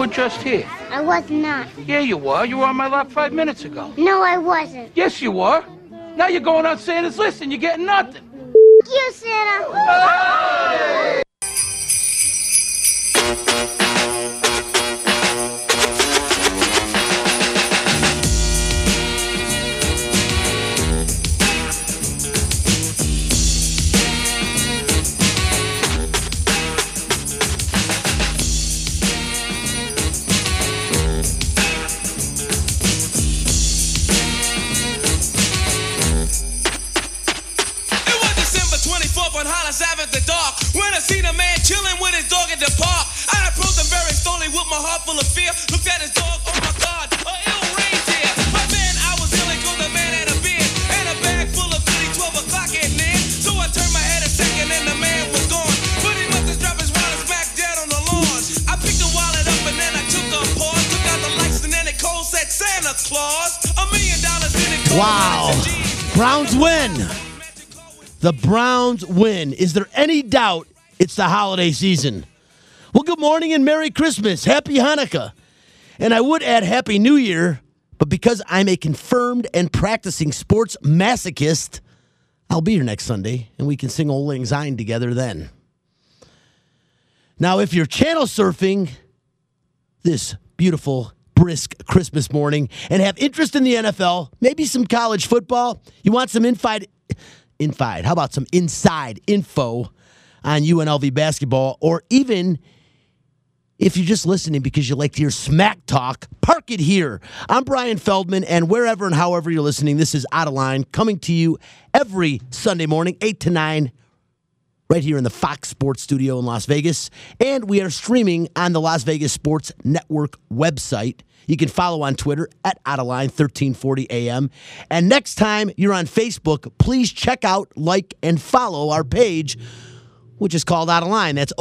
were just here. I was not. Yeah, you were. You were on my lap 5 minutes ago. No, I wasn't. Yes, you were. Now you're going on Santa's list and you're getting nothing. You, Santa. On Hollis Ave at the dark, when I seen a man chilling with his dog at the park, I approached him very slowly with my heart full of fear. Looked at his dog, oh my God, a ill reindeer. But then I was illy 'cause the man had a beard and a bag full of goodies. 12 o'clock at night, so I turned my head a second and the man was gone. But he must have dropped his wallet back dead on the lawn. I picked the wallet up and then I took a pause, took out the lights and then it cold said Santa Claus. $1 million in it. Wow, Browns win. The Browns win. Is there any doubt it's the holiday season? Well, good morning and Merry Christmas. Happy Hanukkah. And I would add Happy New Year, but because I'm a confirmed and practicing sports masochist, I'll be here next Sunday, and we can sing Old Lang Syne together then. Now, if you're channel surfing this beautiful, brisk Christmas morning and have interest in the NFL, maybe some college football, you want some how about some inside info on UNLV basketball, or even if you're just listening because you like to hear smack talk, park it here. I'm Brian Feldman, and wherever and however you're listening, this is Out of Line, coming to you every Sunday morning, 8 to 9, right here in the Fox Sports Studio in Las Vegas. And we are streaming on the Las Vegas Sports Network website. You can follow on Twitter at Outaline 1340 AM. And next time you're on Facebook, please check out, like, and follow our page, which is called Out of Line. That's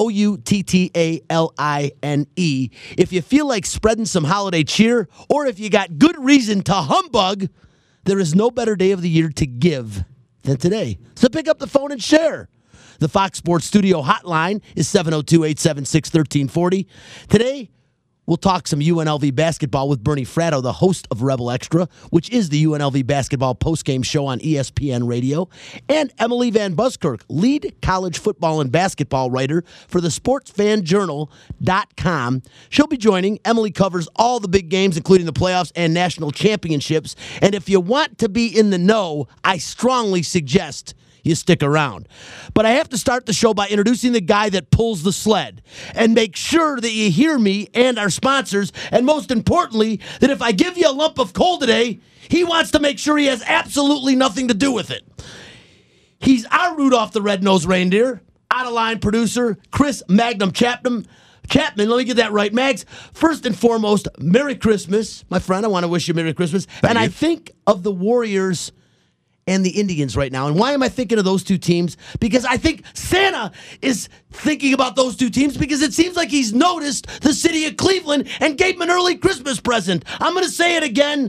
OUTTALINE. If you feel like spreading some holiday cheer, or if you got good reason to humbug, there is no better day of the year to give than today. So pick up the phone and share. The Fox Sports Studio hotline is 702-876-1340. Today, we'll talk some UNLV basketball with Bernie Fratto, the host of Rebel Extra, which is the UNLV basketball postgame show on ESPN Radio, and Emily Van Buskirk, lead college football and basketball writer for the SportsFanJournal.com. She'll be joining. Emily covers all the big games, including the playoffs and national championships. And if you want to be in the know, I strongly suggest you stick around. But I have to start the show by introducing the guy that pulls the sled, and make sure that you hear me and our sponsors, and most importantly, that if I give you a lump of coal today, he wants to make sure he has absolutely nothing to do with it. He's our Rudolph the Red-Nosed Reindeer, out-of-line producer, Chris Magnum Chapman, let me get that right. Mags, first and foremost, Merry Christmas. My friend, I want to wish you Merry Christmas. Thank you. I think of the Warriors and the Indians right now. And why am I thinking of those two teams? Because I think Santa is thinking about those two teams, because it seems like he's noticed the city of Cleveland and gave him an early Christmas present. I'm going to say it again,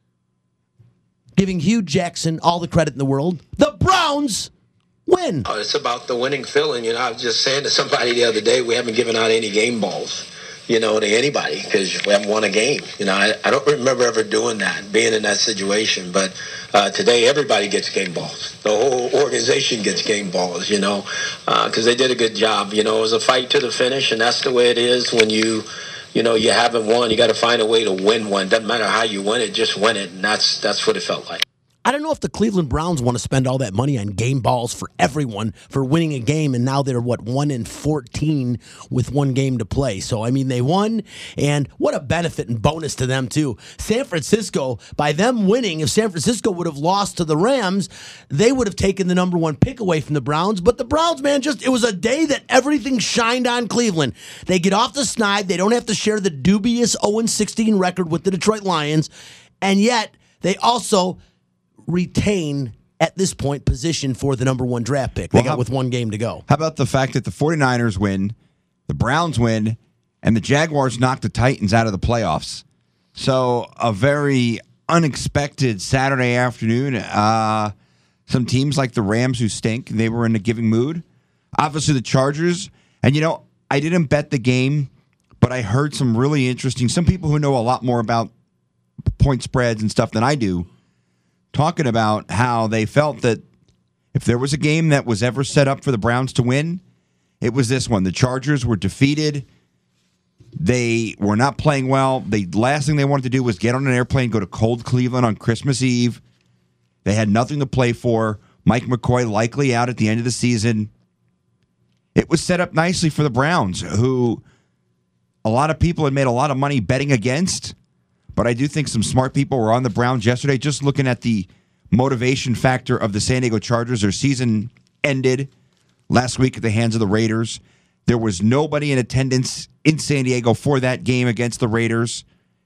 giving Hugh Jackson all the credit in the world. The Browns win. Oh, it's about the winning feeling. You know, I was just saying to somebody the other day, we haven't given out any game balls, to anybody, because we haven't won a game. I don't remember ever doing that, being in that situation. But today, everybody gets game balls. The whole organization gets game balls, because they did a good job. It was a fight to the finish, and that's the way it is when you haven't won. You got to find a way to win one. Doesn't matter how you win it, just win it, and that's what it felt like. I don't know if the Cleveland Browns want to spend all that money on game balls for everyone for winning a game, and now they're, 1-14 with one game to play. So, they won, and what a benefit and bonus to them, too. San Francisco, by them winning, if San Francisco would have lost to the Rams, they would have taken the number one pick away from the Browns. But the Browns, man, it was a day that everything shined on Cleveland. They get off the snide. They don't have to share the dubious 0-16 record with the Detroit Lions, and yet they also retain, at this point, position for the number one draft pick. They got with one game to go. How about the fact that the 49ers win, the Browns win, and the Jaguars knock the Titans out of the playoffs? So a very unexpected Saturday afternoon. Some teams like the Rams, who stink, they were in a giving mood. Obviously the Chargers. And, I didn't bet the game, but but I heard some really interesting, some people who know a lot more about point spreads and stuff than I do, talking about how they felt that if there was a game that was ever set up for the Browns to win, it was this one. The Chargers were defeated. They were not playing well. The last thing they wanted to do was get on an airplane, go to cold Cleveland on Christmas Eve. They had nothing to play for. Mike McCoy likely out at the end of the season. It was set up nicely for the Browns, who a lot of people had made a lot of money betting against. But I do think some smart people were on the Browns yesterday, just looking at the motivation factor of the San Diego Chargers. Their season ended last week at the hands of the Raiders. There was nobody in attendance in San Diego for that game against the Raiders.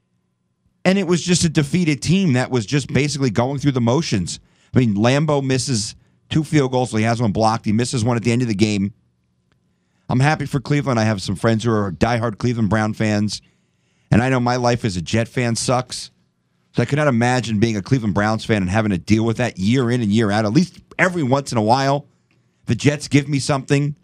And it was just a defeated team that was just basically going through the motions. I mean, Lambeau misses 2 field goals, so he has one blocked. He misses one at the end of the game. I'm happy for Cleveland. I have some friends who are diehard Cleveland Brown fans. And I know my life as a Jet fan sucks. So I cannot imagine being a Cleveland Browns fan and having to deal with that year in and year out. At least every once in a while, the Jets give me something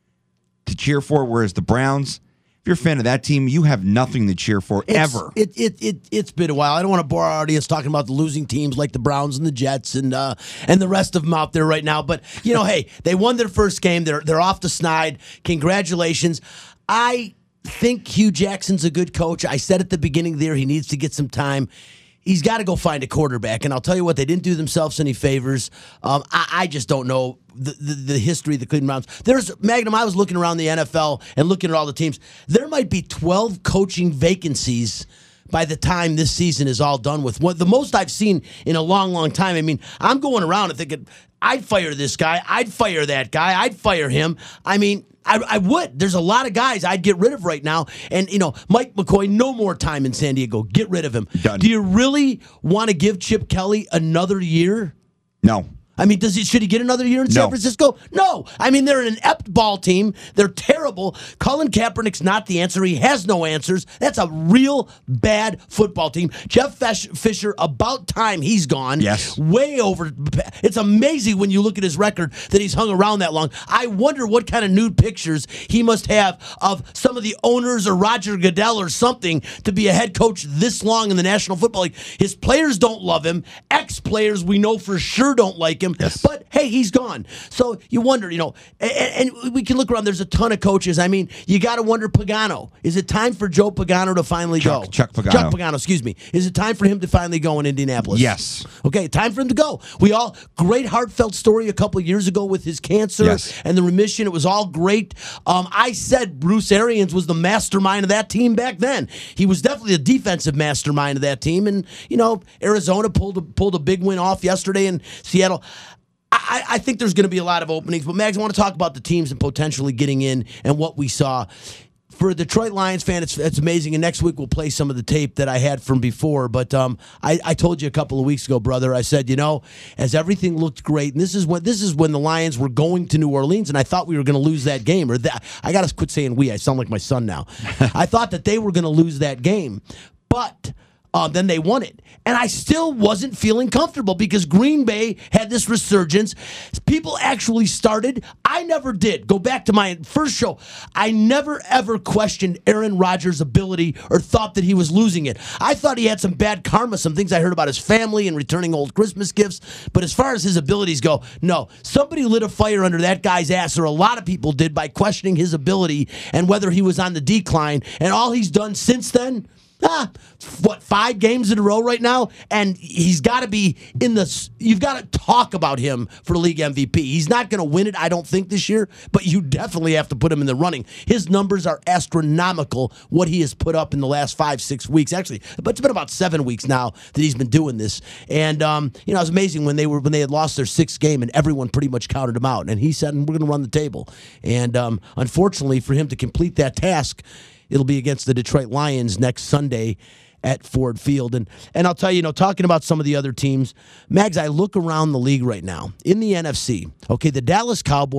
to cheer for, whereas the Browns, if you're a fan of that team, you have nothing to cheer for ever. It's been a while. I don't want to bore our audience talking about the losing teams like the Browns and the Jets and the rest of them out there right now. But, hey, they won their first game. They're off the snide. Congratulations. I think Hugh Jackson's a good coach. I said at the beginning there he needs to get some time. He's got to go find a quarterback. And I'll tell you what, they didn't do themselves any favors. I just don't know the history of the Cleveland Browns. Magnum, I was looking around the NFL and looking at all the teams. There might be 12 coaching vacancies by the time this season is all done with. The most I've seen in a long, long time. I mean, I'm going around and thinking, I'd fire this guy. I'd fire that guy. I'd fire him. I mean, I would. There's a lot of guys I'd get rid of right now. And, Mike McCoy, no more time in San Diego. Get rid of him. Done. Do you really want to give Chip Kelly another year? No. I mean, should he get another year in San Francisco? No. I mean, they're an inept ball team. They're terrible. Colin Kaepernick's not the answer. He has no answers. That's a real bad football team. Jeff Fisher, about time he's gone. Yes. Way over. It's amazing when you look at his record that he's hung around that long. I wonder what kind of nude pictures he must have of some of the owners or Roger Goodell or something to be a head coach this long in the National Football League. His players don't love him. Ex-players we know for sure don't like him. Yes. But, hey, he's gone. So you wonder, and we can look around. There's a ton of coaches. I mean, you got to wonder, Pagano. Is it time for Joe Pagano to finally go? Chuck Pagano. Chuck Pagano, excuse me. Is it time for him to finally go in Indianapolis? Yes. Okay, time for him to go. Great heartfelt story a couple of years ago with his cancer and the remission. It was all great. I said Bruce Arians was the mastermind of that team back then. He was definitely the defensive mastermind of that team. And, Arizona pulled a big win off yesterday in Seattle. I think there's going to be a lot of openings. But, Mags, I want to talk about the teams and potentially getting in and what we saw. For a Detroit Lions fan, it's amazing. And next week we'll play some of the tape that I had from before. But I told you a couple of weeks ago, brother, I said, as everything looked great, and this is when the Lions were going to New Orleans, and I thought we were going to lose that game. I got to quit saying we. I sound like my son now. I thought that they were going to lose that game. But then they won it. And I still wasn't feeling comfortable because Green Bay had this resurgence. People actually started. I never did. Go back to my first show. I never, ever questioned Aaron Rodgers' ability or thought that he was losing it. I thought he had some bad karma, some things I heard about his family and returning old Christmas gifts. But as far as his abilities go, no. Somebody lit a fire under that guy's ass, or a lot of people did, by questioning his ability and whether he was on the decline. And all he's done since then, 5 games in a row right now, and he's got to be you've got to talk about him for league MVP. He's not going to win it, I don't think, this year, but you definitely have to put him in the running. His numbers are astronomical, what he has put up in the last 5-6 weeks. Actually, but it's been about 7 weeks now that he's been doing this. And it was amazing when they had lost their 6th game and everyone pretty much counted him out. And he said, we're going to run the table. And unfortunately for him to complete that task, it'll be against the Detroit Lions next Sunday at Ford Field. And I'll tell you, talking about some of the other teams, Mags, I look around the league right now in the NFC. Okay, the Dallas Cowboys,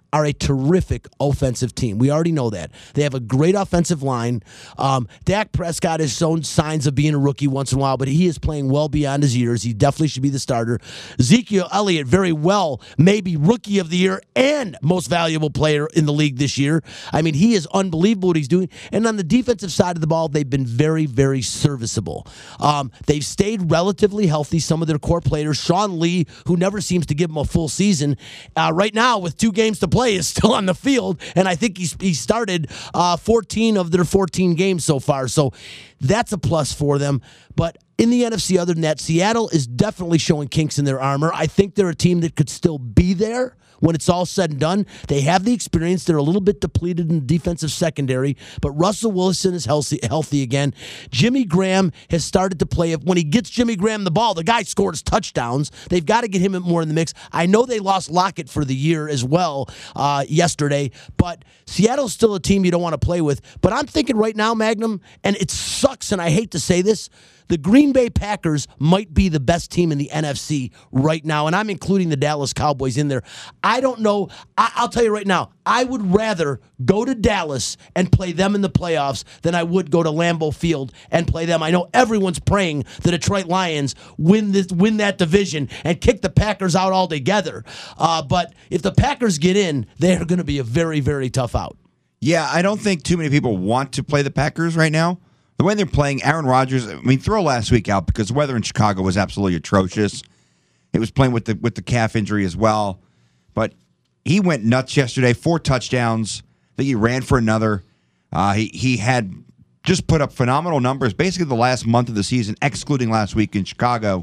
are a terrific offensive team. We already know that. They have a great offensive line. Dak Prescott has shown signs of being a rookie once in a while, but he is playing well beyond his years. He definitely should be the starter. Ezekiel Elliott very well may be rookie of the year and most valuable player in the league this year. I mean, he is unbelievable what he's doing. And on the defensive side of the ball, they've been very, very serviceable. They've stayed relatively healthy, some of their core players. Sean Lee, who never seems to give them a full season, right now with 2 games to play, is still on the field, and I think he started 14 of their 14 games so far, so that's a plus for them. But in the NFC, other than that, Seattle is definitely showing kinks in their armor. I think they're a team that could still be there when it's all said and done. They have the experience. They're a little bit depleted in the defensive secondary, but Russell Wilson is healthy again. Jimmy Graham has started to play. When he gets Jimmy Graham the ball, the guy scores touchdowns. They've got to get him more in the mix. I know they lost Lockett for the year as well yesterday, but Seattle's still a team you don't want to play with. But I'm thinking right now, Magnum, and it sucks, and I hate to say this, the Green Bay Packers might be the best team in the NFC right now, and I'm including the Dallas Cowboys in there. I don't know. I'll tell you right now, I would rather go to Dallas and play them in the playoffs than I would go to Lambeau Field and play them. I know everyone's praying the Detroit Lions win that division and kick the Packers out altogether. But if the Packers get in, they're going to be a very, very tough out. Yeah, I don't think too many people want to play the Packers right now. The way they're playing, Aaron Rodgers, I mean, throw last week out because the weather in Chicago was absolutely atrocious. He was playing with the calf injury as well. But he went nuts yesterday, 4 touchdowns. I think he ran for another. He had just put up phenomenal numbers basically the last month of the season, excluding last week in Chicago.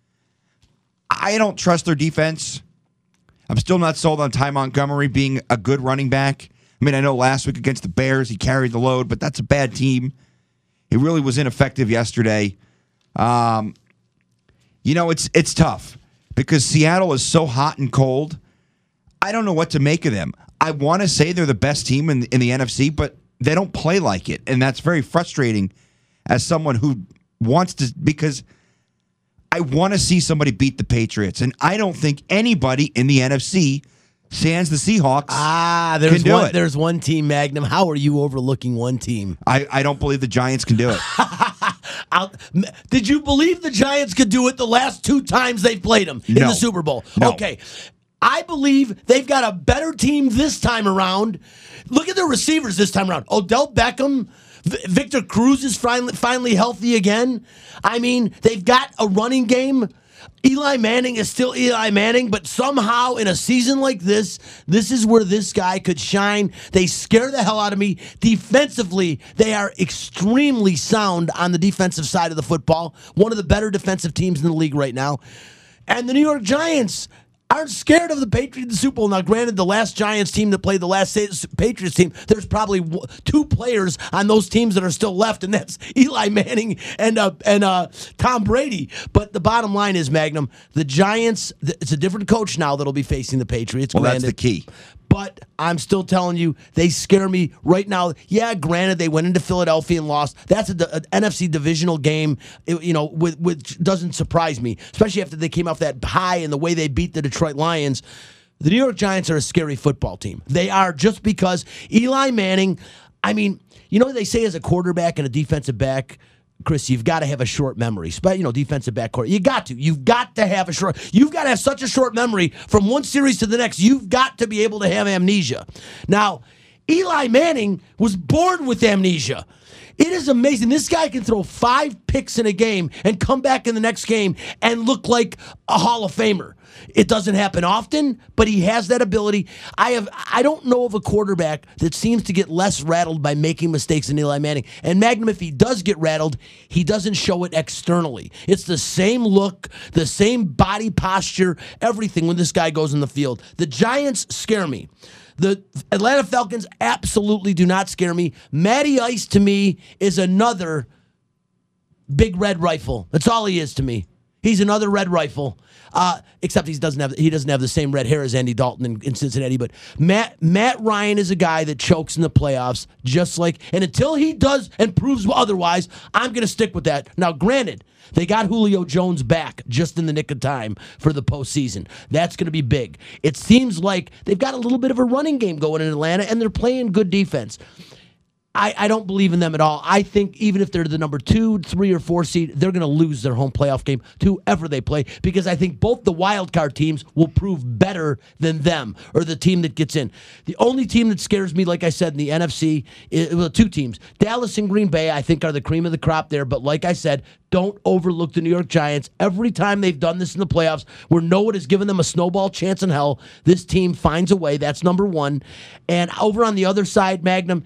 I don't trust their defense. I'm still not sold on Ty Montgomery being a good running back. I mean, I know last week against the Bears he carried the load, but that's a bad team. He really was ineffective yesterday. It's tough because Seattle is so hot and cold. I don't know what to make of them. I want to say they're the best team in the NFC, but they don't play like it, and that's very frustrating as someone who wants to, because I want to see somebody beat the Patriots, and I don't think anybody in the NFC, sans the Seahawks, can do it. There's one team, Magnum. How are you overlooking one team? I don't believe the Giants can do it. Did you believe the Giants could do it the last 2 times they've played them in the Super Bowl? No. Okay. I believe they've got a better team this time around. Look at their receivers this time around. Odell Beckham, Victor Cruz is finally healthy again. I mean, they've got a running game. Eli Manning is still Eli Manning, but somehow in a season like this is where this guy could shine. They scare the hell out of me. Defensively, they are extremely sound on the defensive side of the football. One of the better defensive teams in the league right now. And the New York Giants aren't scared of the Patriots in the Super Bowl. Now, granted, the last Giants team that played the last Patriots team, there's probably 2 players on those teams that are still left, and that's Eli Manning and Tom Brady. But the bottom line is, Magnum, the Giants, it's a different coach now that'll be facing the Patriots. Well, that's the key. But I'm still telling you, they scare me right now. Yeah, granted, they went into Philadelphia and lost. That's an NFC divisional game, which doesn't surprise me, especially after they came off that high and the way they beat the Detroit Lions. The New York Giants are a scary football team. They are, just because Eli Manning, I mean, they say as a quarterback and a defensive back, Chris, you've got to have a short memory. Defensive backcourt. You've got to have such a short memory from one series to the next. You've got to be able to have amnesia. Now, Eli Manning was born with amnesia. It is amazing. This guy can throw 5 picks in a game and come back in the next game and look like a Hall of Famer. It doesn't happen often, but he has that ability. I don't know of a quarterback that seems to get less rattled by making mistakes than Eli Manning. And Magnum, if he does get rattled, he doesn't show it externally. It's the same look, the same body posture, everything when this guy goes in the field. The Giants scare me. The Atlanta Falcons absolutely do not scare me. Matty Ice, to me, is another big red rifle. That's all he is to me. He's another red rifle. Except he doesn't have the same red hair as Andy Dalton in Cincinnati. But Matt Ryan is a guy that chokes in the playoffs, just like. And until he does and proves otherwise, I'm going to stick with that. Now, granted, they got Julio Jones back just in the nick of time for the postseason. That's going to be big. It seems like they've got a little bit of a running game going in Atlanta, and they're playing good defense. I don't believe in them at all. I think even if they're the number 2, 3, or 4 seed, they're going to lose their home playoff game to whoever they play, because I think both the wild card teams will prove better than them, or the team that gets in. The only team that scares me, like I said, in the NFC, well, 2 teams. Dallas and Green Bay, I think, are the cream of the crop there. But like I said, don't overlook the New York Giants. Every time they've done this in the playoffs, where no one has given them a snowball chance in hell, this team finds a way. That's number 1. And over on the other side, Magnum,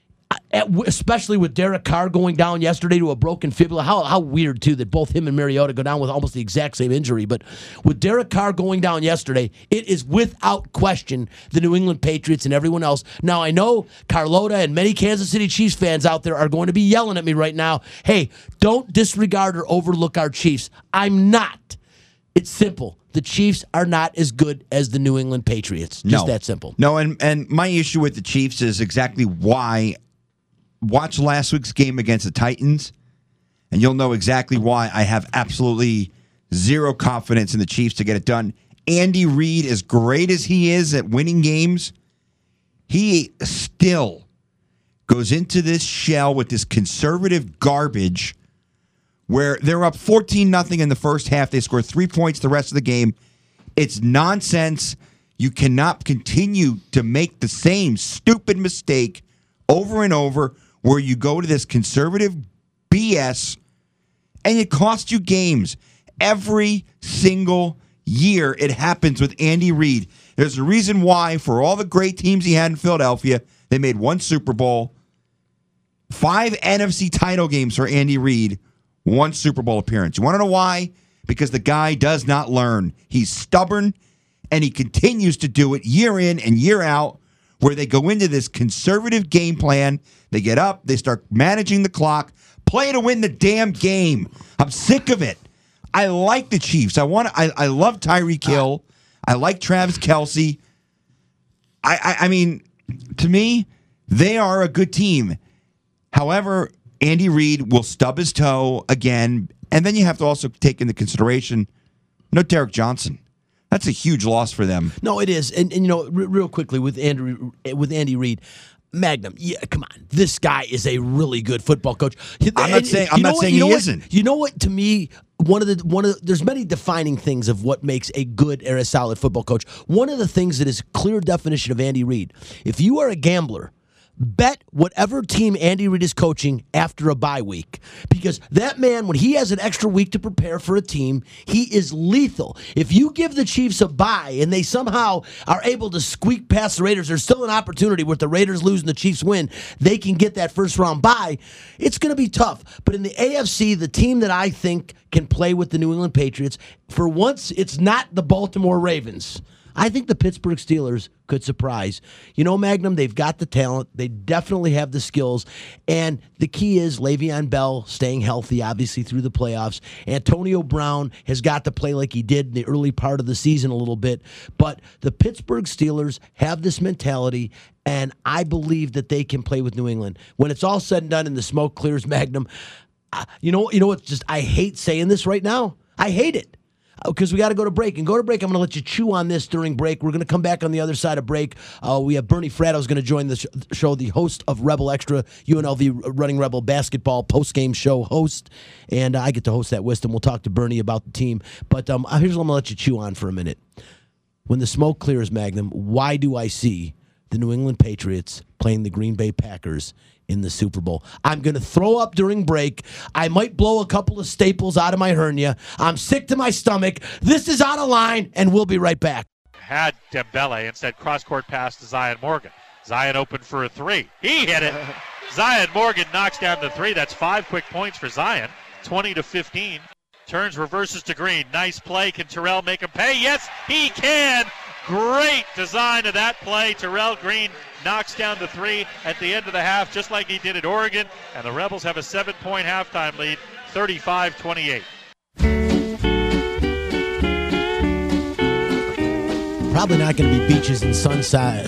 especially with Derek Carr going down yesterday to a broken fibula. How weird, too, that both him and Mariota go down with almost the exact same injury. But with Derek Carr going down yesterday, it is without question the New England Patriots and everyone else. Now, I know Carlota and many Kansas City Chiefs fans out there are going to be yelling at me right now, hey, don't disregard or overlook our Chiefs. I'm not. It's simple. The Chiefs are not as good as the New England Patriots. Just that simple. No, and my issue with the Chiefs is exactly why. Watch last week's game against the Titans, and you'll know exactly why I have absolutely zero confidence in the Chiefs to get it done. Andy Reid, as great as he is at winning games, he still goes into this shell with this conservative garbage where they're up 14-0 in the first half. They score 3 points the rest of the game. It's nonsense. You cannot continue to make the same stupid mistake over and over, where you go to this conservative BS and it costs you games. Every single year it happens with Andy Reid. There's a reason why, for all the great teams he had in Philadelphia, they made 1 Super Bowl, 5 NFC title games for Andy Reid, 1 Super Bowl appearance. You want to know why? Because the guy does not learn. He's stubborn, and he continues to do it year in and year out, where they go into this conservative game plan. They get up, they start managing the clock, play to win the damn game. I'm sick of it. I like the Chiefs. I love Tyreek Hill. I like Travis Kelce. I mean, to me, they are a good team. However, Andy Reid will stub his toe again, and then you have to also take into consideration no Derek Johnson. That's a huge loss for them. No, it is. And you know, real quickly with Andy Reid, Magnum, yeah, come on. This guy is a really good football coach. I'm not saying he isn't. You know what? To me, there's many defining things of what makes a good or a solid football coach. One of the things that is a clear definition of Andy Reid, if you are a gambler, bet whatever team Andy Reid is coaching after a bye week. Because that man, when he has an extra week to prepare for a team, he is lethal. If you give the Chiefs a bye and they somehow are able to squeak past the Raiders, there's still an opportunity where if the Raiders lose and the Chiefs win, they can get that first round bye. It's going to be tough. But in the AFC, the team that I think can play with the New England Patriots, for once, it's not the Baltimore Ravens. I think the Pittsburgh Steelers could surprise. You know, Magnum, they've got the talent. They definitely have the skills. And the key is Le'Veon Bell staying healthy, obviously, through the playoffs. Antonio Brown has got to play like he did in the early part of the season a little bit. But the Pittsburgh Steelers have this mentality, and I believe that they can play with New England. When it's all said and done and the smoke clears, Magnum, you know what? Just I hate saying this right now. I hate it. Because we got to go to break. And go to break, I'm going to let you chew on this during break. We're going to come back on the other side of break. We have Bernie Fratto's going to join the show, the host of Rebel Extra, UNLV Running Rebel basketball post-game show host. And I get to host that with him. We'll talk to Bernie about the team. But here's what I'm going to let you chew on for a minute. When the smoke clears, Magnum, why do I see the New England Patriots playing the Green Bay Packers in the Super Bowl? I'm going to throw up during break. I might blow a couple of staples out of my hernia. I'm sick to my stomach. This is Out of Line, and we'll be right back. Had Dembele, instead cross-court pass to Zion Morgan. Zion open for a 3. He hit it. Zion Morgan knocks down the 3. That's 5 quick points for Zion. 20-15. Turns, reverses to Green. Nice play. Can Terrell make him pay? Yes, he can. Great design of that play. Terrell Green knocks down the 3 at the end of the half, just like he did at Oregon. And the Rebels have a 7-point halftime lead, 35-28. probably not going to be beaches and sunshine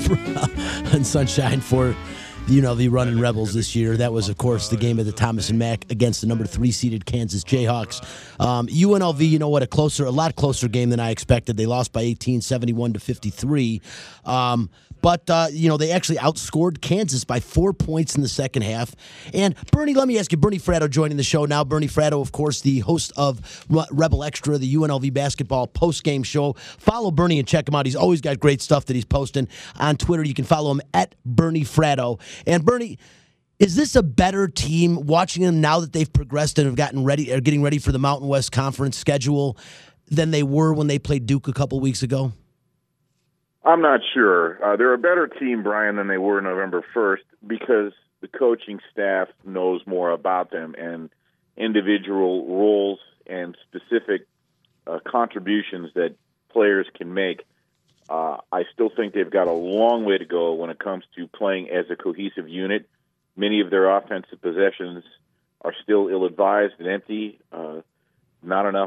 for the running Rebels this year. That was, of course, the game of the Thomas and Mack against the number 3 seeded Kansas Jayhawks. UNLV, a lot closer game than I expected. They lost by 18, 71-53. But they actually outscored Kansas by 4 points in the second half. And Bernie, let me ask you, Bernie Fratto joining the show now. Bernie Fratto, of course, the host of Rebel Extra, the UNLV basketball post-game show. Follow Bernie and check him out. He's always got great stuff that he's posting on Twitter. You can follow him at Bernie Fratto. And Bernie, is this a better team watching them now that they've progressed and have getting ready for the Mountain West Conference schedule than they were when they played Duke a couple weeks ago? I'm not sure. They're a better team, Brian, than they were November 1st because the coaching staff knows more about them and individual roles and specific contributions that players can make. I still think they've got a long way to go when it comes to playing as a cohesive unit. Many of their offensive possessions are still ill-advised and empty. Not enough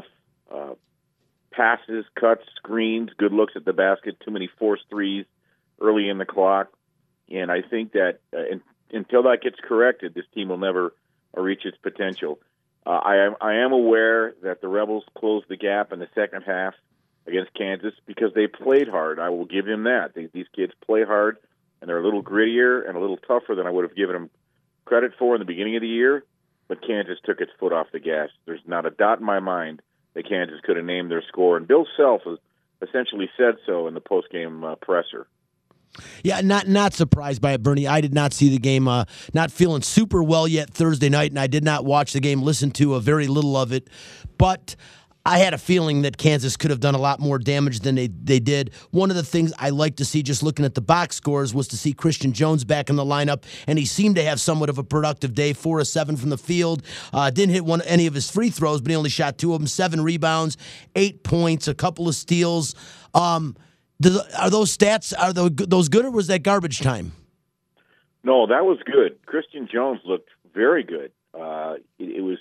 passes, cuts, screens, good looks at the basket, too many forced threes early in the clock. And I think that until that gets corrected, this team will never reach its potential. I am aware that the Rebels closed the gap in the second half against Kansas because they played hard. I will give him that. These kids play hard, and they're a little grittier and a little tougher than I would have given them credit for in the beginning of the year. But Kansas took its foot off the gas. There's not a doubt in my mind that Kansas could have named their score, and Bill Self has essentially said so in the postgame presser. Yeah, not surprised by it, Bernie. I did not see the game, not feeling super well yet Thursday night, and I did not watch the game, listen to a very little of it, but I had a feeling that Kansas could have done a lot more damage than they did. One of the things I like to see, just looking at the box scores, was to see Christian Jones back in the lineup, and he seemed to have somewhat of a productive day. 4 of 7 from the field. Didn't hit any of his free throws, but he only shot 2 of them. 7 rebounds, 8 points, a couple of steals. Are those stats, those good, or was that garbage time? No, that was good. Christian Jones looked very good. It was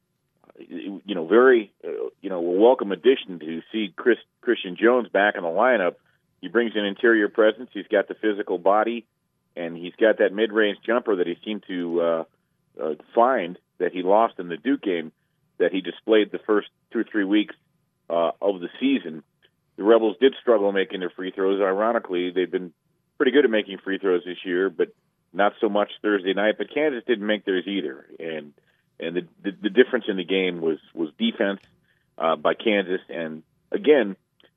very, a welcome addition to see Christian Jones back in the lineup. He brings an interior presence. He's got the physical body, and he's got that mid-range jumper that he seemed to find that he lost in the Duke game that he displayed the first 2 or 3 weeks of the season. The Rebels did struggle making their free throws. Ironically, they've been pretty good at making free throws this year, but not so much Thursday night. But Kansas didn't make theirs either, and the difference in the game was defense by Kansas. And again,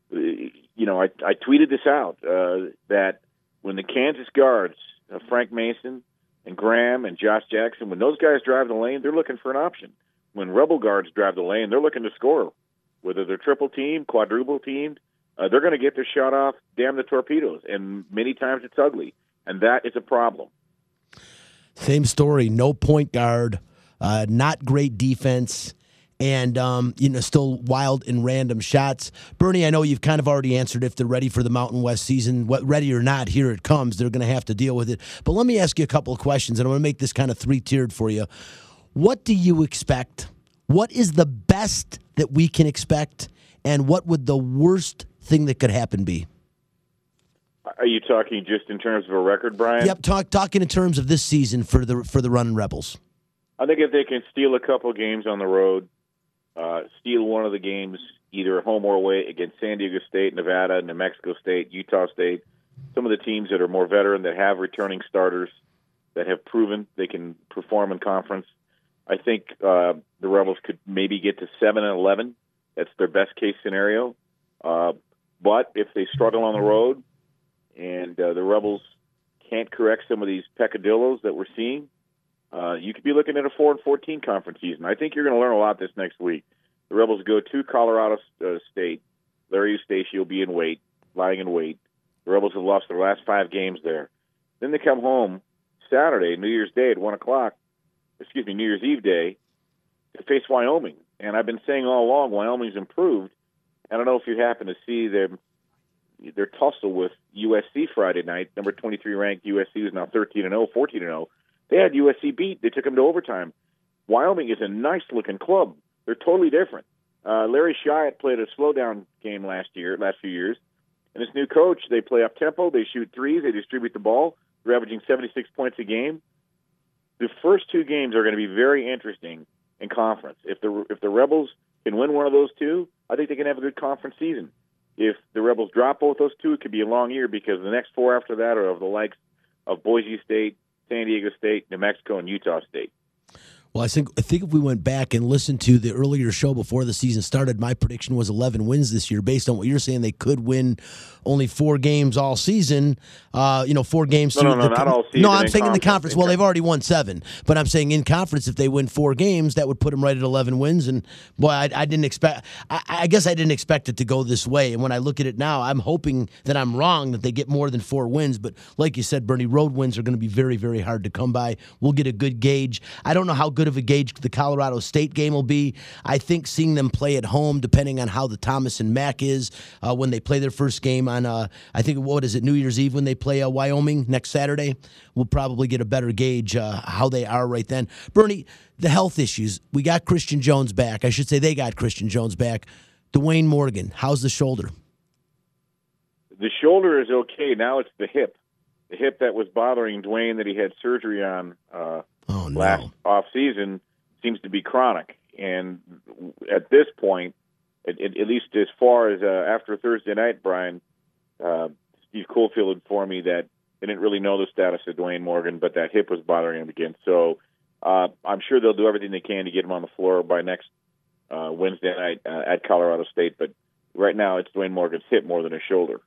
I tweeted this out that when the Kansas guards, Frank Mason and Graham and Josh Jackson, when those guys drive the lane, they're looking for an option. When Rebel guards drive the lane, they're looking to score. Whether they're triple teamed, quadruple teamed, they're going to get their shot off. Damn the torpedoes, and many times it's ugly, and that is a problem. Same story. No point guard. Not great defense, and still wild and random shots. Bernie, I know you've kind of already answered if they're ready for the Mountain West season. Ready or not, here it comes. They're going to have to deal with it. But let me ask you a couple of questions, and I'm going to make this kind of 3-tiered for you. What do you expect? What is the best that we can expect, and what would the worst thing that could happen be? Are you talking just in terms of a record, Brian? Yep, talking in terms of this season for the Runnin' Rebels. I think if they can steal a couple games on the road, steal one of the games either home or away against San Diego State, Nevada, New Mexico State, Utah State, some of the teams that are more veteran, that have returning starters, that have proven they can perform in conference, I think the Rebels could maybe get to 7-11. That's their best case scenario. But if they struggle on the road and the Rebels can't correct some of these peccadillos that we're seeing, you could be looking at a 4-14 conference season. I think you're going to learn a lot this next week. The Rebels go to Colorado State. Larry Eustachy will be lying in wait. The Rebels have lost their last 5 games there. Then they come home Saturday, New Year's Day at 1 o'clock. New Year's Eve day, to face Wyoming. And I've been saying all along, Wyoming's improved. I don't know if you happen to see their tussle with USC Friday night. Number 23 ranked USC is now 13-0, 14-0. They had USC beat. They took them to overtime. Wyoming is a nice-looking club. They're totally different. Larry Shyatt played a slowdown game last few years, And this new coach, they play up tempo, they shoot threes, they distribute the ball. They're averaging 76 points a game. The first 2 games are going to be very interesting in conference. If the Rebels can win one of those 2, I think they can have a good conference season. If the Rebels drop both those 2, it could be a long year because the next 4 after that are of the likes of Boise State, San Diego State, New Mexico, and Utah State. Well, I think if we went back and listened to the earlier show before the season started, my prediction was 11 wins this year. Based on what you're saying, they could win only 4 games all season. 4 games. No, not all season. No, I'm saying in the conference. Well, they've already won 7, but I'm saying in conference, if they win 4 games, that would put them right at 11 wins. And boy, I didn't expect. I guess I didn't expect it to go this way. And when I look at it now, I'm hoping that I'm wrong, that they get more than 4 wins. But like you said, Bernie, road wins are going to be very, very hard to come by. We'll get a good gauge. I don't know how good of a gauge the Colorado State game will be. I think seeing them play at home, depending on how the Thomas and Mack is, when they play their first game on, I think, New Year's Eve when they play Wyoming next Saturday, we'll probably get a better gauge how they are right then. Bernie, the health issues. We got Christian Jones back. I should say they got Christian Jones back. Dwayne Morgan, how's the shoulder? The shoulder is okay. Now it's the hip. The hip that was bothering Dwayne that he had surgery on last off-season seems to be chronic. And at this point, at least as far as after Thursday night, Brian, Steve Coolfield informed me that they didn't really know the status of Dwayne Morgan, but that hip was bothering him again. So I'm sure they'll do everything they can to get him on the floor by next Wednesday night at Colorado State. But right now it's Dwayne Morgan's hip more than his shoulder.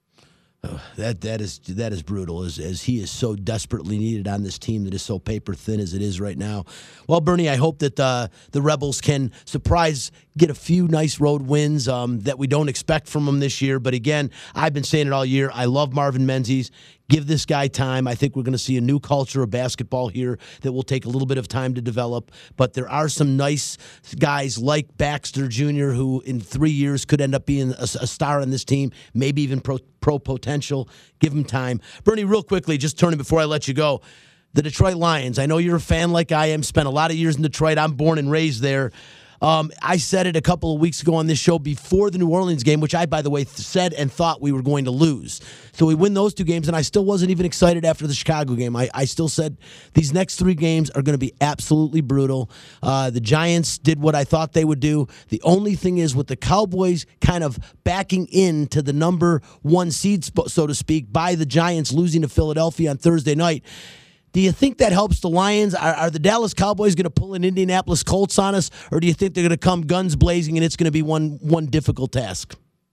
That is brutal, as he is so desperately needed on this team that is so paper thin as it is right now. Well, Bernie, I hope that the Rebels can get a few nice road wins that we don't expect from them this year. But again, I've been saying it all year. I love Marvin Menzies. Give this guy time. I think we're going to see a new culture of basketball here that will take a little bit of time to develop. But there are some nice guys like Baxter Jr., who in 3 years could end up being a star on this team, maybe even pro potential. Give him time. Bernie, real quickly, just turning before I let you go, the Detroit Lions. I know you're a fan like I am, spent a lot of years in Detroit. I'm born and raised there. I said it a couple of weeks ago on this show before the New Orleans game, which I, by the way, said and thought we were going to lose. So we win those 2 games, and I still wasn't even excited after the Chicago game. I still said these next 3 games are going to be absolutely brutal. The Giants did what I thought they would do. The only thing is with the Cowboys kind of backing into the number 1 seed, so to speak, by the Giants losing to Philadelphia on Thursday night. Do you think that helps the Lions? Are the Dallas Cowboys going to pull an Indianapolis Colts on us, or do you think they're going to come guns blazing and it's going to be one difficult task?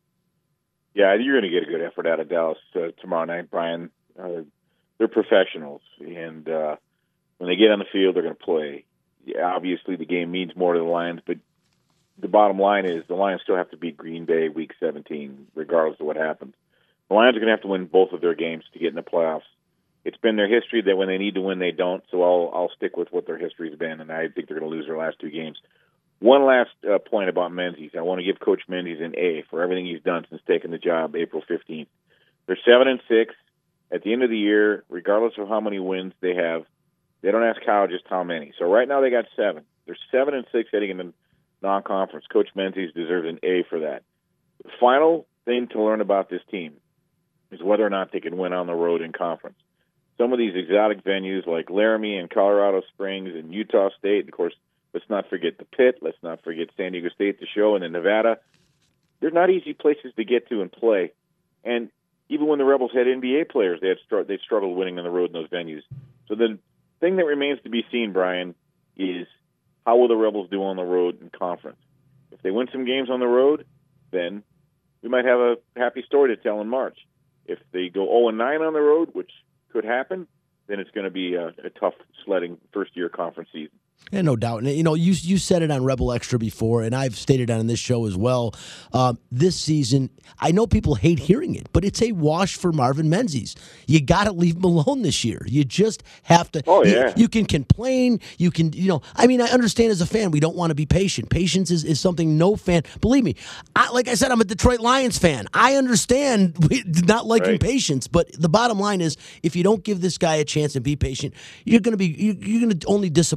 Yeah, you're going to get a good effort out of Dallas tomorrow night, Brian. They're professionals, and when they get on the field, they're going to play. Yeah, obviously, the game means more to the Lions, but the bottom line is the Lions still have to beat Green Bay Week 17, regardless of what happens. The Lions are going to have to win both of their games to get in the playoffs. It's been their history that when they need to win, they don't. So I'll stick with what their history has been, and I think they're going to lose their last 2 games. One last point about Menzies. I want to give Coach Menzies an A for everything he's done since taking the job April 15th. They're 7-6. At the end of the year, regardless of how many wins they have, they don't ask how, just how many. So right now they got 7. They're 7-6 heading into non-conference. Coach Menzies deserves an A for that. The final thing to learn about this team is whether or not they can win on the road in conference. Some of these exotic venues like Laramie and Colorado Springs and Utah State, and of course, let's not forget the Pit, let's not forget San Diego State, the Show, and then Nevada. They're not easy places to get to and play. And even when the Rebels had NBA players, they struggled winning on the road in those venues. So the thing that remains to be seen, Brian, is how will the Rebels do on the road in conference? If they win some games on the road, then we might have a happy story to tell in March. If they go 0-9 on the road, which could happen, then it's going to be a tough sledding first-year conference season. Yeah, no doubt. And, you said it on Rebel Extra before, and I've stated it on this show as well. This season, I know people hate hearing it, but it's a wash for Marvin Menzies. You got to leave him alone this year. You just have to. Oh, yeah. You can complain. You can, I understand as a fan, we don't want to be patient. Patience is something no fan, believe me, like I said, I'm a Detroit Lions fan. I understand not liking patience, but the bottom line is if you don't give this guy a chance and be patient, you're going to only disappoint yourself.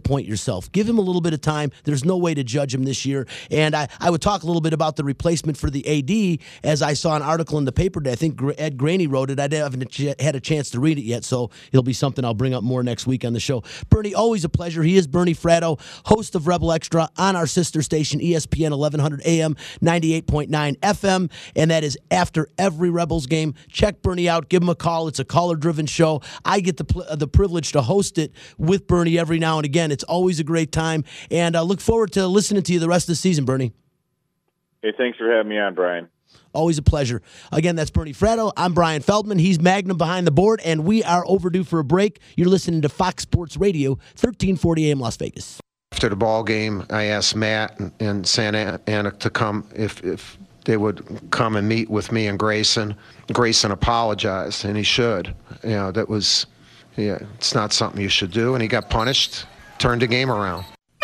himself. Give him a little bit of time. There's no way to judge him this year. And I would talk a little bit about the replacement for the AD, as I saw an article in the paper today. I think Ed Graney wrote it. I haven't had a chance to read it yet, so it'll be something I'll bring up more next week on the show. Bernie, always a pleasure. He is Bernie Fratto, host of Rebel Extra on our sister station, ESPN 1100 AM, 98.9 FM, and that is after every Rebels game. Check Bernie out. Give him a call. It's a caller-driven show. I get the privilege to host it with Bernie every now and again. It's always a great time, and I look forward to listening to you the rest of the season, Bernie. Hey, thanks for having me on, Brian. Always a pleasure. Again, that's Bernie Fratto. I'm Brian Feldman. He's Magnum behind the board, and we are overdue for a break. You're listening to Fox Sports Radio, 1340 AM Las Vegas. After the ball game, I asked Matt and Santa Ana to come if they would come and meet with me and Grayson. Grayson apologized, and he should. You know, that was, yeah, it's not something you should do, and he got punished, turned the game around.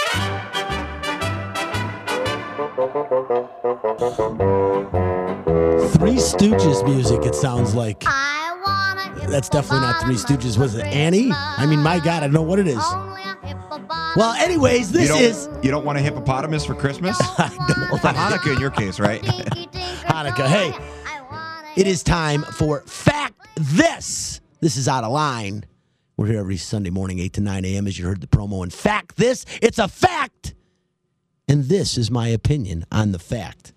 Three Stooges music, it sounds like. That's definitely not Three Stooges. Was it Annie? I mean, my God, I don't know what it is. Well, anyways, You don't want a hippopotamus for Christmas? Or for Hanukkah in your case, right? Hanukkah. Hey, it is time for Fact This. This is Out of Line. We're here every Sunday morning, 8 to 9 a.m., as you heard the promo. And Fact This, it's a fact. And this is my opinion on the fact.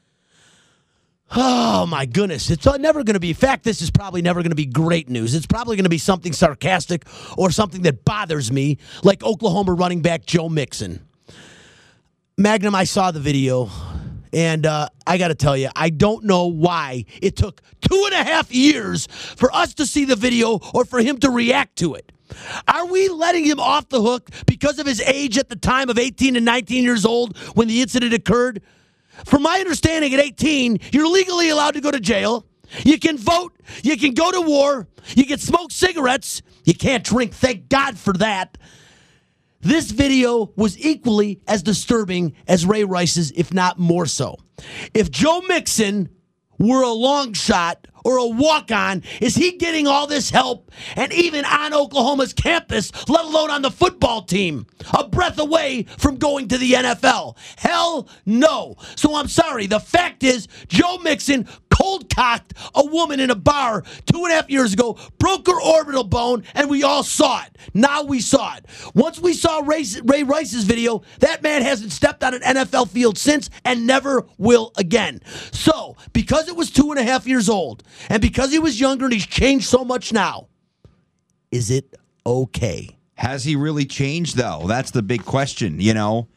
Oh, my goodness. It's never going to be, fact, this is probably never going to be great news. It's probably going to be something sarcastic or something that bothers me, like Oklahoma running back Joe Mixon. Magnum, I saw the video, and I got to tell you, I don't know why it took 2.5 years for us to see the video or for him to react to it. Are we letting him off the hook because of his age at the time of 18 and 19 years old when the incident occurred? From my understanding, at 18, you're legally allowed to go to jail. You can vote. You can go to war. You can smoke cigarettes. You can't drink. Thank God for that. This video was equally as disturbing as Ray Rice's, if not more so. If Joe Mixon were a long shot or a walk-on, is he getting all this help and even on Oklahoma's campus, let alone on the football team, a breath away from going to the NFL? Hell no. So I'm sorry. The fact is, Joe Mixon cold-cocked a woman in a bar 2.5 years ago, broke her orbital bone, and we all saw it. Now we saw it. Once we saw Ray Rice's video, that man hasn't stepped on an NFL field since and never will again. So, because it was 2.5 years old, and because he was younger and he's changed so much now, is it okay? Has he really changed, though? That's the big question, you know.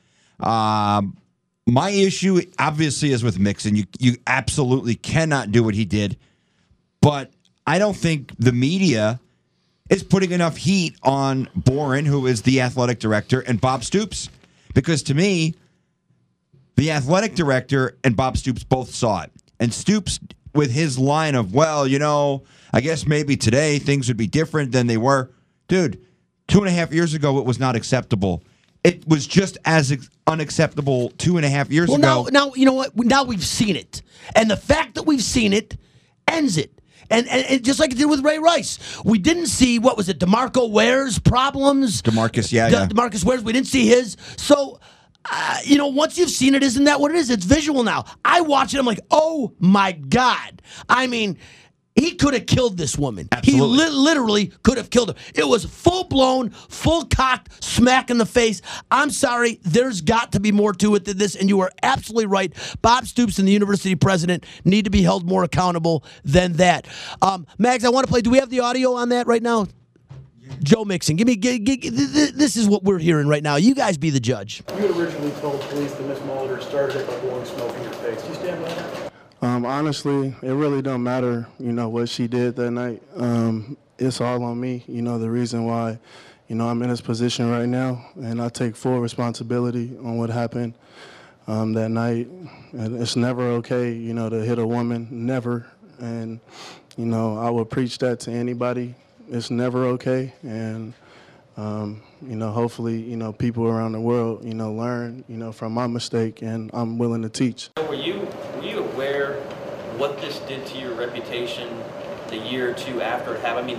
My issue, obviously, is with Mixon. You absolutely cannot do what he did. But I don't think the media is putting enough heat on Boren, who is the athletic director, and Bob Stoops. Because to me, the athletic director and Bob Stoops both saw it. And Stoops, with his line of, well, you know, I guess maybe today things would be different than they were. Dude, 2.5 years ago, it was not acceptable. It was just as unacceptable 2.5 years ago. Now, you know what? Now we've seen it. And the fact that we've seen it ends it. And just like it did with Ray Rice. We didn't see, what was it, DeMarco Ware's problems? DeMarcus, yeah. DeMarcus Ware's, we didn't see his. So, you know, once you've seen it, isn't that what it is? It's visual now. I watch it, I'm like, oh my God. I mean, he could have killed this woman. Absolutely. He literally could have killed her. It was full-blown, full-cocked smack in the face. I'm sorry, there's got to be more to it than this, and you are absolutely right. Bob Stoops and the university president need to be held more accountable than that. Mags, I want to play. Do we have the audio on that right now? Joe Mixon, this is what we're hearing right now. You guys be the judge. You had originally told police that Ms. Molitor started it by blowing smoke in your face. Do you stand by that? Honestly, it really don't matter, you know, what she did that night. It's all on me, you know, the reason why, you know, I'm in this position right now, and I take full responsibility on what happened that night. And it's never okay, you know, to hit a woman, never. And, you know, I would preach that to anybody. It's never okay, and, you know, hopefully, you know, people around the world, you know, learn, you know, from my mistake, and I'm willing to teach. Were you aware what this did to your reputation the year or two after it happened? I mean,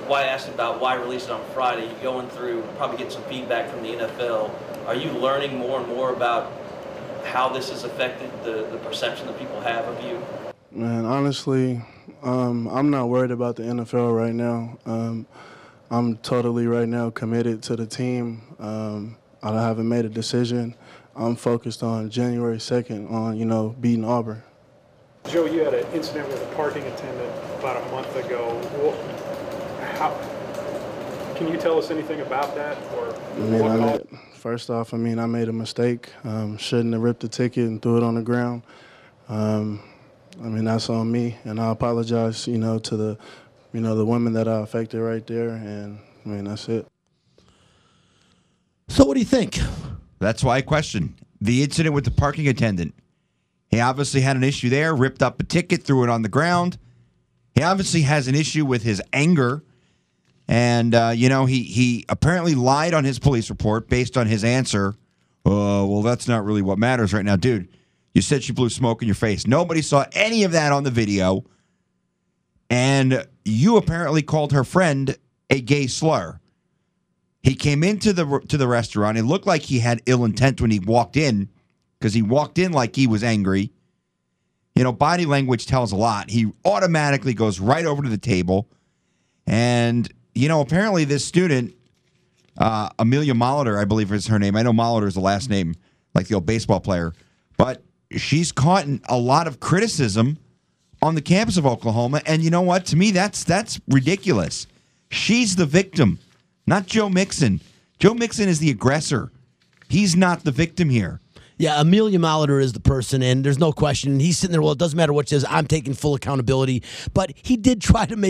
why I asked about why release it on Friday. You're going through, probably get some feedback from the NFL. Are you learning more and more about how this has affected the perception that people have of you? Man, honestly, I'm not worried about the NFL right now. I'm totally right now committed to the team. I haven't made a decision. I'm focused on January 2nd on, beating Auburn. Joe, you had an incident with a parking attendant about a month ago. Can you tell us anything about that? First off, I made a mistake. Shouldn't have ripped the ticket and threw it on the ground. That's on me, and I apologize, to the, the women that I affected right there, and that's it. So what do you think? That's why I question the incident with the parking attendant. He obviously had an issue there, ripped up a ticket, threw it on the ground. He obviously has an issue with his anger. And, he apparently lied on his police report based on his answer. Well, that's not really what matters right now. Dude, you said she blew smoke in your face. Nobody saw any of that on the video. And you apparently called her friend a gay slur. He came into the restaurant. It looked like he had ill intent when he walked in, because he walked in like he was angry. Body language tells a lot. He automatically goes right over to the table. And, apparently this student, Amelia Molitor, I believe is her name. I know Molitor is the last name, like the old baseball player. But she's caught in a lot of criticism on the campus of Oklahoma. And you know what? To me, that's ridiculous. She's the victim, not Joe Mixon. Joe Mixon is the aggressor. He's not the victim here. Yeah, Amelia Molitor is the person, and there's no question. He's sitting there, well, it doesn't matter what she says, I'm taking full accountability. But he did try to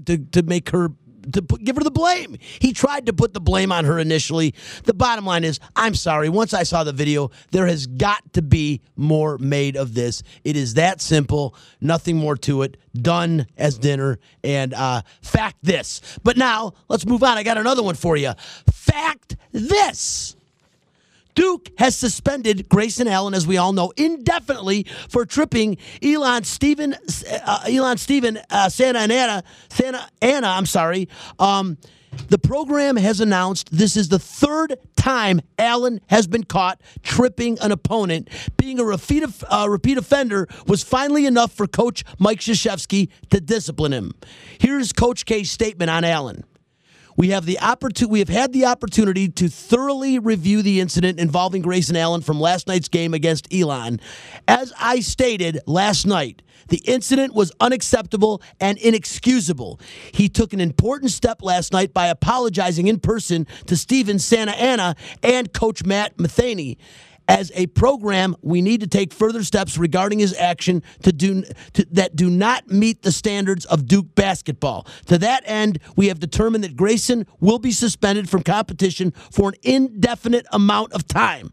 give her the blame. He tried to put the blame on her initially. The bottom line is, I'm sorry. Once I saw the video, there has got to be more made of this. It is that simple. Nothing more to it. Done as dinner. And fact this. But now, let's move on. I got another one for you. Fact this. Duke has suspended Grayson Allen, as we all know, indefinitely for tripping Santa Ana. The program has announced this is the third time Allen has been caught tripping an opponent. Being a repeat offender was finally enough for Coach Mike Krzyzewski to discipline him. Here's Coach K's statement on Allen. We have had the opportunity to thoroughly review the incident involving Grayson Allen from last night's game against Elon. As I stated last night, the incident was unacceptable and inexcusable. He took an important step last night by apologizing in person to Steven Santa Ana and Coach Matt Matheny. As a program, we need to take further steps regarding his action that do not meet the standards of Duke basketball. To that end, we have determined that Grayson will be suspended from competition for an indefinite amount of time.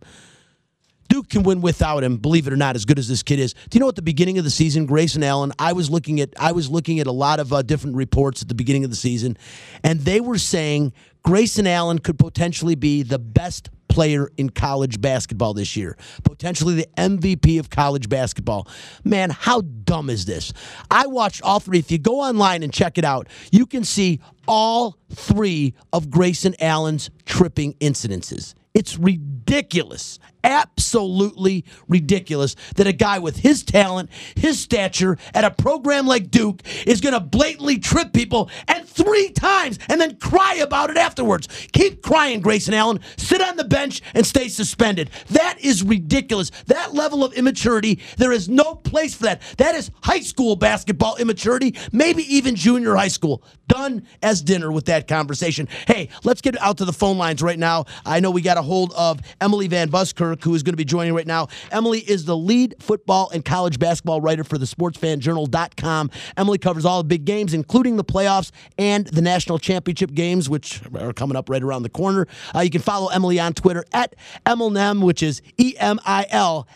Duke can win without him, believe it or not, as good as this kid is. Do you know at the beginning of the season, Grayson Allen, I was looking at a lot of different reports at the beginning of the season, and they were saying Grayson Allen could potentially be the best player in college basketball this year, potentially the MVP of college basketball. Man, how dumb is this? I watched all three. If you go online and check it out, you can see all three of Grayson Allen's tripping incidences. It's ridiculous, absolutely ridiculous that a guy with his talent, his stature, at a program like Duke is going to blatantly trip people and 3 times and then cry about it afterwards. Keep crying, Grayson Allen. Sit on the bench and stay suspended. That is ridiculous. That level of immaturity, there is no place for that. That is high school basketball immaturity, maybe even junior high school. Done as dinner with that conversation. Hey, let's get out to the phone lines right now. I know we got a hold of Emily Van Buskirk, who is going to be joining right now. Emily is the lead football and college basketball writer for the SportsFanJournal.com. Emily covers all the big games, including the playoffs and the national championship games, which are coming up right around the corner. You can follow Emily on Twitter at Emilnem, which is EMILNEM.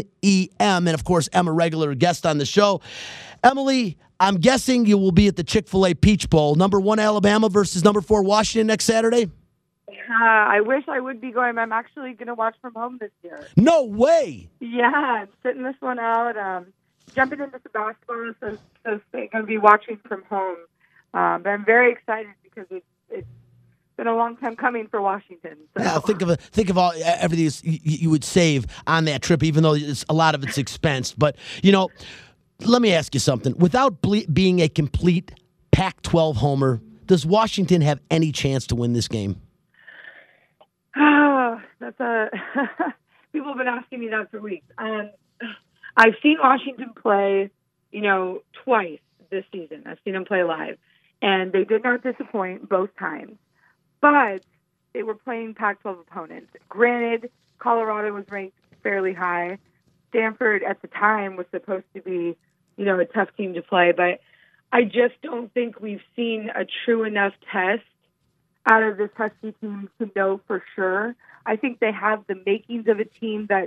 And, of course, I'm a regular guest on the show. Emily, I'm guessing you will be at the Chick-fil-A Peach Bowl, number 1 Alabama versus number 4 Washington next Saturday? I wish I would be going, but I'm actually going to watch from home this year. No way! Yeah, I'm sitting this one out. Jumping into some basketball, so going to be watching from home. But I'm very excited because it's been a long time coming for Washington. So. Yeah, think of all everything you would save on that trip, even though a lot of it's expensed. But let me ask you something. Without being a complete Pac-12 homer, does Washington have any chance to win this game? That's people have been asking me that for weeks. I've seen Washington play, twice this season. I've seen them play live, and they did not disappoint both times. But they were playing Pac-12 opponents. Granted, Colorado was ranked fairly high. Stanford at the time was supposed to be, a tough team to play. But I just don't think we've seen a true enough test out of this Husky team to know for sure. I think they have the makings of a team that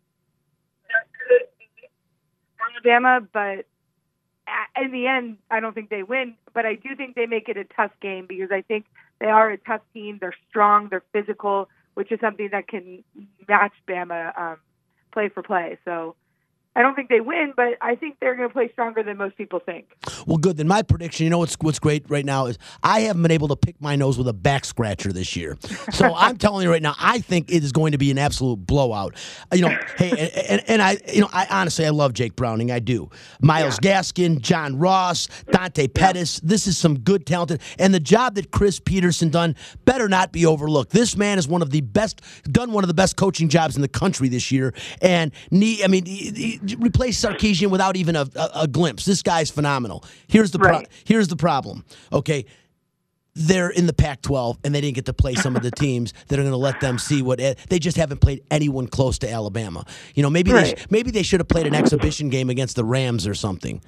could beat Alabama, but in the end, I don't think they win. But I do think they make it a tough game because I think they are a tough team. They're strong. They're physical, which is something that can match Bama play for play. So I don't think they win, but I think they're going to play stronger than most people think. Well, good. Then my prediction, what's great right now is I haven't been able to pick my nose with a back scratcher this year. So I'm telling you right now, I think it is going to be an absolute blowout. Hey, and I honestly, I love Jake Browning. I do. Myles Gaskin, John Ross, Dante Pettis. This is some good talented. And the job that Chris Peterson done better not be overlooked. This man is one of the best coaching jobs in the country this year. And he replace Sarkisian without even a glimpse. This guy's phenomenal. Here's the problem. Okay, they're in the Pac-12 and they didn't get to play some of the teams that are going to let them see what they just haven't played anyone close to Alabama. Maybe they should have played an exhibition game against the Rams or something.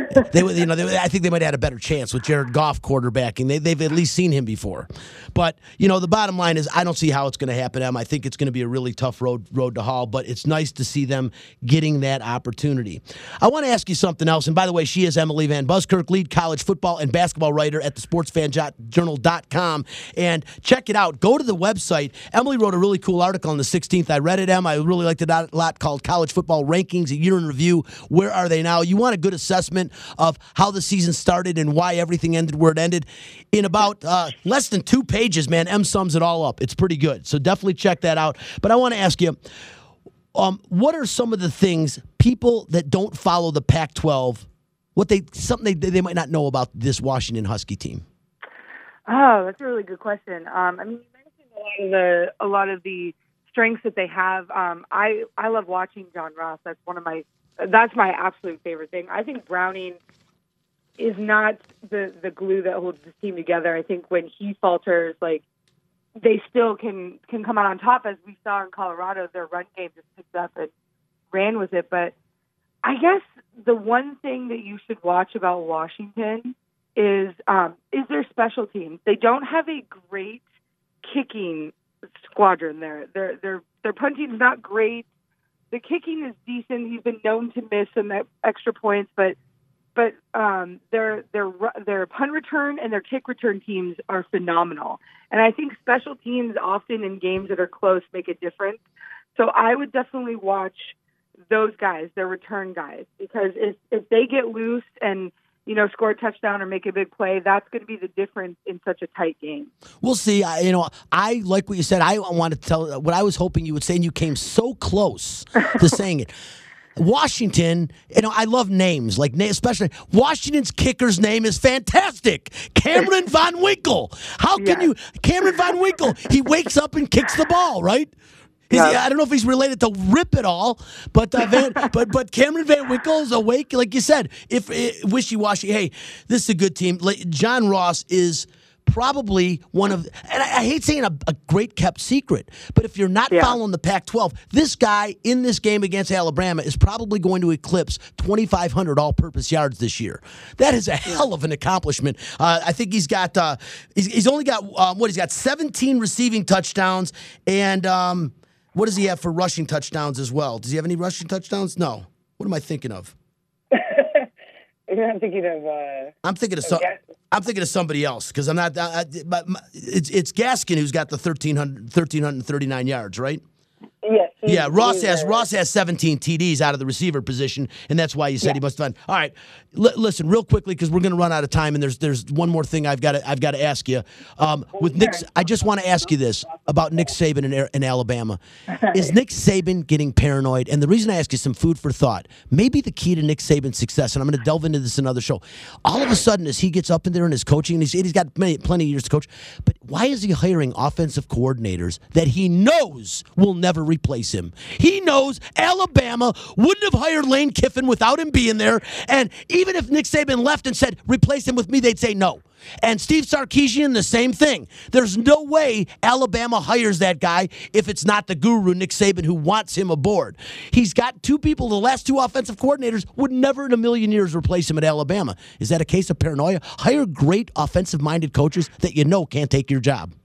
I think they might have had a better chance with Jared Goff quarterbacking. They've at least seen him before. But, the bottom line is I don't see how it's going to happen, Em. I think it's going to be a really tough road to haul, but it's nice to see them getting that opportunity. I want to ask you something else. And by the way, she is Emily Van Buskirk, lead college football and basketball writer at the sportsfanjournal.com. And check it out. Go to the website. Emily wrote a really cool article on the 16th. I read it, Em. I really liked it a lot, called College Football Rankings, a year in review. Where are they now? You want a good assessment of how the season started and why everything ended where it ended. In about less than 2 pages, man, Em sums it all up. It's pretty good. So definitely check that out. But I want to ask you, what are some of the things people that don't follow the Pac-12, something they might not know about this Washington Husky team? Oh, that's a really good question. You mentioned a lot of the strengths that they have. I love watching John Ross. That's my absolute favorite thing. I think Browning is not the glue that holds this team together. I think when he falters, they still can come out on top, as we saw in Colorado. Their run game just picked up and ran with it. But I guess the one thing that you should watch about Washington is their special teams. They don't have a great kicking squadron there. Their punting's not great. The kicking is decent. He's been known to miss some extra points, but their punt return and their kick return teams are phenomenal. And I think special teams often in games that are close make a difference. So I would definitely watch those guys, their return guys, because if they get loose and score a touchdown or make a big play, that's going to be the difference in such a tight game. We'll see. I like what you said. I want to tell what I was hoping you would say, and you came so close to saying it. Washington, I love names, especially Washington's kicker's name is fantastic. Cameron Von Winkle. How can you, Cameron Von Winkle, he wakes up and kicks the ball, right? I don't know if he's related to Rip at all, but but Cameron Van Winkle is awake, like you said. If wishy-washy, hey, this is a good team. John Ross is probably one of, and I hate saying a great kept secret, but if you're not following the Pac-12, this guy in this game against Alabama is probably going to eclipse 2,500 all-purpose yards this year. That is a hell of an accomplishment. I think he's got he's only got he's got 17 receiving touchdowns, and what does he have for rushing touchdowns as well? Does he have any rushing touchdowns? No. What am I thinking of? I'm thinking of. I'm thinking of somebody else because I'm not. It's Gaskin who's got the 1,339 yards, right? Yes. Yeah, Ross has 17 TDs out of the receiver position, and that's why you said he must have done. All right, listen real quickly because we're going to run out of time, and there's one more thing I've got to ask you. With Nick, I just want to ask you this about Nick Saban in Alabama. Is Nick Saban getting paranoid? And the reason I ask you, some food for thought. Maybe the key to Nick Saban's success, and I'm going to delve into this in another show. All of a sudden, as he gets up in there in his coaching, and he's got plenty of years to coach, but why is he hiring offensive coordinators that he knows will never replace him? He knows Alabama wouldn't have hired Lane Kiffin without him being there, and even if Nick Saban left and said, replace him with me, they'd say no. And Steve Sarkisian, the same thing. There's no way Alabama hires that guy if it's not the guru, Nick Saban, who wants him aboard. He's got two people, the last two offensive coordinators would never in a million years replace him at Alabama. Is that a case of paranoia? Hire great offensive-minded coaches that you know can't take your job.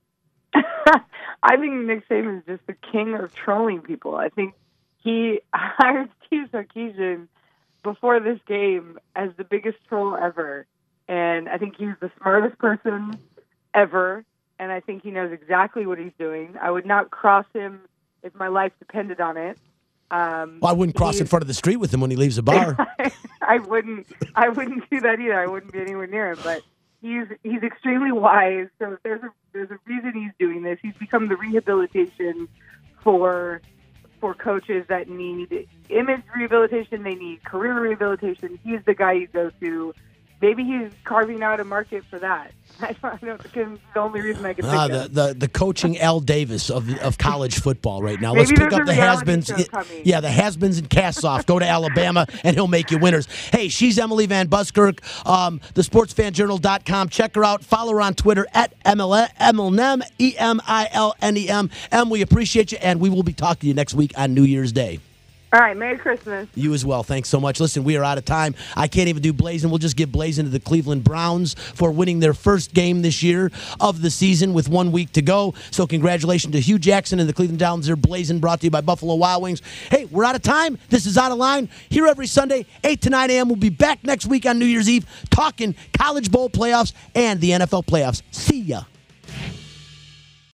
I think Nick Saban is just the king of trolling people. I think he hired Steve Sarkisian before this game as the biggest troll ever. And I think he's the smartest person ever. And I think he knows exactly what he's doing. I would not cross him if my life depended on it. Well, I wouldn't cross in front of the street with him when he leaves the bar. I wouldn't do that either. I wouldn't be anywhere near him. But he's extremely wise. So if there's a reason he's doing this. He's become the rehabilitation for coaches that need image rehabilitation. They need career rehabilitation. He's the guy you go to. Maybe he's carving out a market for that. I don't think it's the only reason I can think of. The coaching Al Davis of college football right now. Maybe Let's pick up the reality has-beens. show coming. Yeah, the has-beens and cast-off. Go to Alabama, and he'll make you winners. Hey, she's Emily Van Buskirk, thesportsfanjournal.com. Check her out. Follow her on Twitter at Emilnem, E-M-I-L-N-E-M. Em, we appreciate you, and we will be talking to you next week on New Year's Day. All right, Merry Christmas. You as well. Thanks so much. Listen, we are out of time. I can't even do Blazin'. We'll just give Blazin' to the Cleveland Browns for winning their first game this year of the season with 1 week to go. So congratulations to Hugh Jackson and the Cleveland Browns. They're Blazin', brought to you by Buffalo Wild Wings. Hey, we're out of time. This is Out of Line. Here every Sunday, 8 to 9 a.m. We'll be back next week on New Year's Eve talking college bowl playoffs and the NFL playoffs. See ya.